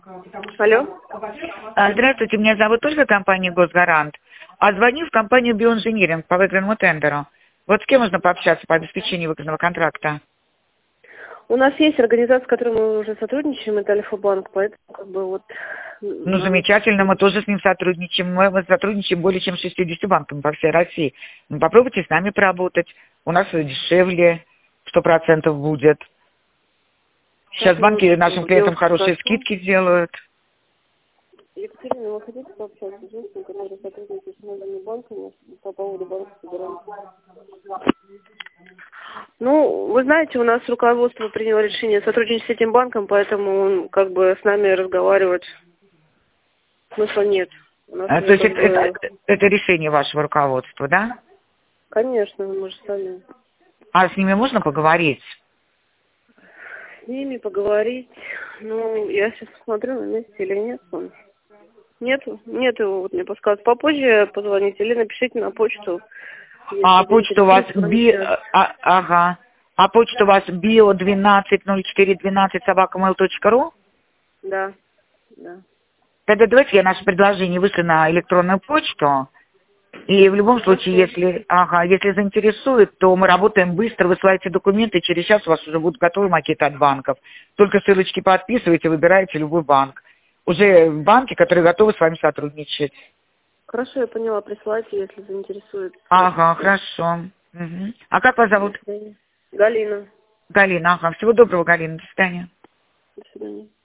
Алло. Здравствуйте, меня зовут Ольга, компания «Госгарант». А звоню в компанию «Биоинжиниринг» по выигранному тендеру. Вот с кем можно пообщаться по обеспечению выигранного контракта? У нас есть организация, с которой мы уже сотрудничаем, это Альфа-банк, поэтому вот... Ну, замечательно, мы тоже с ним сотрудничаем. Мы сотрудничаем более чем с 60 банками по всей России. Ну, попробуйте с нами поработать. У нас дешевле, 100% будет. Сейчас банки нашим клиентам хорошие скидки делают. Екатерина, вы хотите пообщаться с женщиной, которая сотрудничает с многими банками по поводу банковской гарантии? Ну, вы знаете, у нас руководство приняло решение сотрудничать с этим банком, поэтому с нами разговаривать смысла нет. То есть это решение вашего руководства, да? Конечно, мы же сами. А с ними можно поговорить? С ними поговорить, я сейчас посмотрю, на месте или нет он. Нету, вот мне подсказывают. Попозже позвоните или напишите на почту. А почта у вас ага. А почта у вас bio120412@mail.ru? Да. Тогда давайте я наше предложение вышлю на электронную почту. И в любом случае, если заинтересует, то мы работаем быстро, высылаете документы, и через час у вас уже будут готовы макеты от банков. Только ссылочки подписываете, выбираете любой банк. Уже банки, которые готовы с вами сотрудничать. Хорошо, я поняла, присылайте, если заинтересует. Ага, хорошо. Угу. А как вас зовут? Галина. Галина, ага. Всего доброго, Галина. До свидания. До свидания.